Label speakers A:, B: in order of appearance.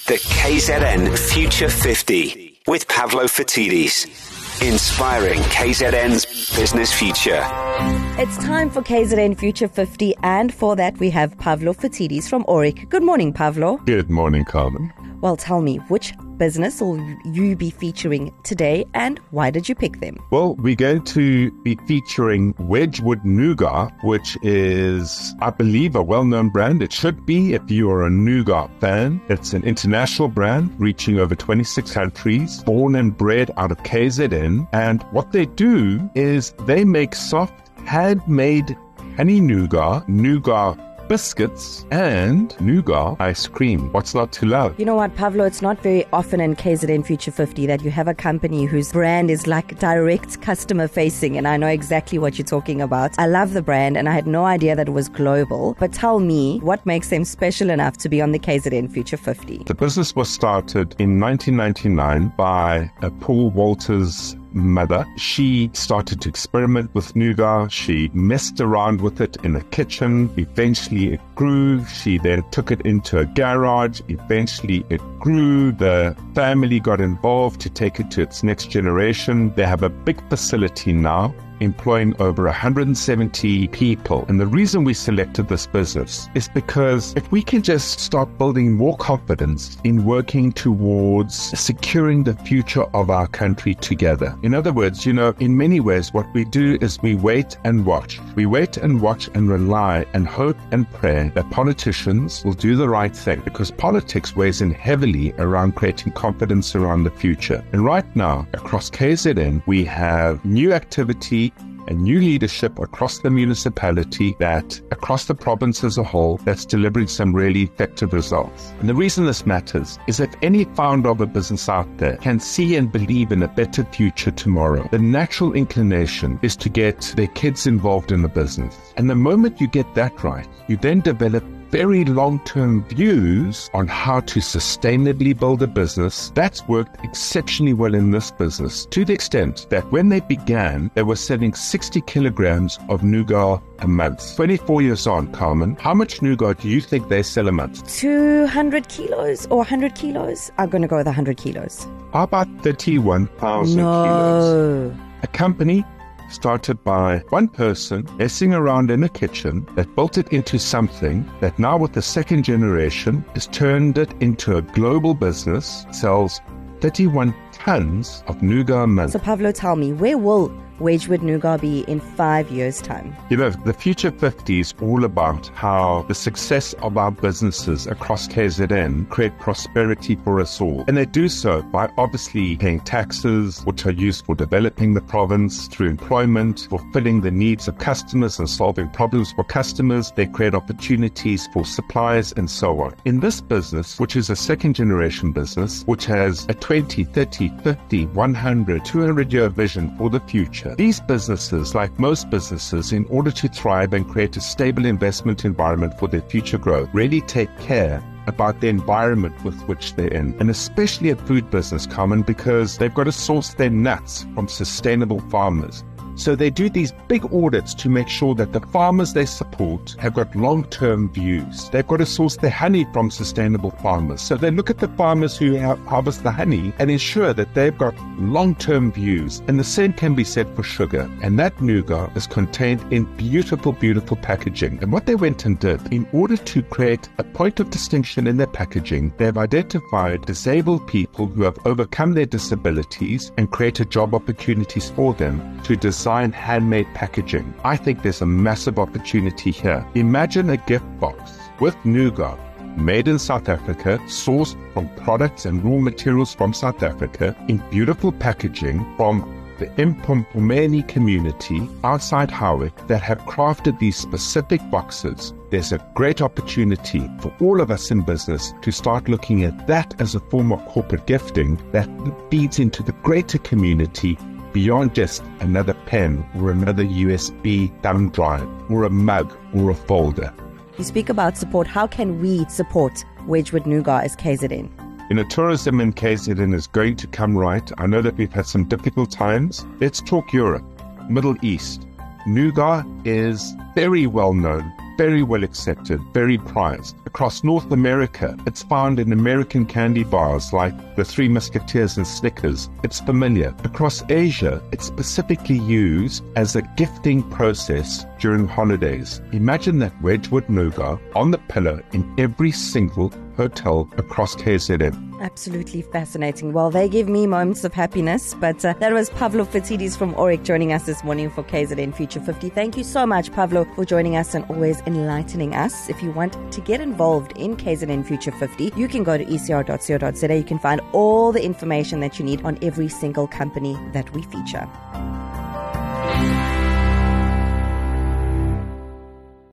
A: The KZN Future 50 with Pavlo Phitidis. Inspiring KZN's business future.
B: It's time for KZN Future 50, and for that we have Pavlo Phitidis from Aurik. Good morning, Pavlo.
C: Good morning, Carmen.
B: Well, tell me, which business will you be featuring today and why did you pick them?
C: Well, we're going to be featuring Wedgwood Nougat, which is, I believe, a well-known brand. It should be if you are a nougat fan. It's an international brand reaching over 26 countries, born and bred out of KZN. And what they do is they make soft, handmade honey nougat biscuits, and nougat ice cream. What's not to love?
B: You know what, Pavlo, it's not very often in KZN Future 50 that you have a company whose brand is like direct customer facing, and I know exactly what you're talking about. I love the brand and I had no idea that it was global. But tell me, what makes them special enough to be on the KZN Future 50?
C: The business was started in 1999 by Paul Walters' mother. She started to experiment with nougat. She messed around with it in a kitchen. Eventually it grew. She then took it into a garage. Eventually it grew. The family got involved to take it to its next generation. They have a big facility now, employing over 170 people. And the reason we selected this business is because if we can just start building more confidence in working towards securing the future of our country together. In other words, in many ways, what we do is we wait and watch. We wait and watch and rely and hope and pray that politicians will do the right thing, because politics weighs in heavily around creating confidence around the future. And right now, across KZN, we have new activity and new leadership across the municipality, that across the province as a whole, that's delivering some really effective results. And the reason this matters is if any founder of a business out there can see and believe in a better future tomorrow, the natural inclination is to get their kids involved in the business. And the moment you get that right, you then develop very long-term views on how to sustainably build a business. That's worked exceptionally well in this business, to the extent that when they began, they were selling 60 kilograms of nougat a month. 24 years on, Carmen, how much nougat do you think they sell a month?
B: 200 kilos or 100 kilos? I'm going to go with 100 kilos.
C: How about 31,000 kilos? A company started by one person messing around in a kitchen that built it into something that now, with the second generation, has turned it into a global business, sells 31 tons of nougat a month.
B: So Pavlo, tell me, where will Wedgwood Nougat be in 5 years' time?
C: The Future 50 is all about how the success of our businesses across KZN create prosperity for us all. And they do so by obviously paying taxes, which are used for developing the province, through employment, fulfilling the needs of customers and solving problems for customers. They create opportunities for suppliers and so on. In this business, which is a second generation business, which has a 20, 30, 50, 100, 200-year vision for the future, these businesses, like most businesses, in order to thrive and create a stable investment environment for their future growth, really take care about the environment with which they're in. And especially a food business, Carmen, because they've got to source their nuts from sustainable farmers. So they do these big audits to make sure that the farmers they support have got long-term views. They've got to source their honey from sustainable farmers. So they look at the farmers who harvest the honey and ensure that they've got long-term views. And the same can be said for sugar. And that nougat is contained in beautiful, beautiful packaging. And what they went and did, in order to create a point of distinction in their packaging, they've identified disabled people who have overcome their disabilities and created job opportunities for them to design handmade packaging. I think there's a massive opportunity here. Imagine a gift box with nougat made in South Africa, sourced from products and raw materials from South Africa, in beautiful packaging from the Impumpumeni community outside Howick that have crafted these specific boxes. There's a great opportunity for all of us in business to start looking at that as a form of corporate gifting that feeds into the greater community, beyond just another pen or another USB thumb drive or a mug or a folder.
B: You speak about support. How can we support Wedgwood Nougat as KZN?
C: Tourism in KZN is going to come right. I know that we've had some difficult times. Let's talk Europe, Middle East. Nougat is very well known very well accepted, very prized. Across North America, it's found in American candy bars like the Three Musketeers and Snickers. It's familiar. Across Asia, it's specifically used as a gifting process during holidays. Imagine that Wedgwood nougat on the pillow in every single hotel across KZN.
B: Absolutely fascinating. Well, they give me moments of happiness, but that was Pavlo Phitidis from Auric joining us this morning for KZN Future 50. Thank you so much, Pavlo, for joining us and always enlightening us. If you want to get involved in KZN Future 50, you can go to ecr.co.za. You can find all the information that you need on every single company that we feature.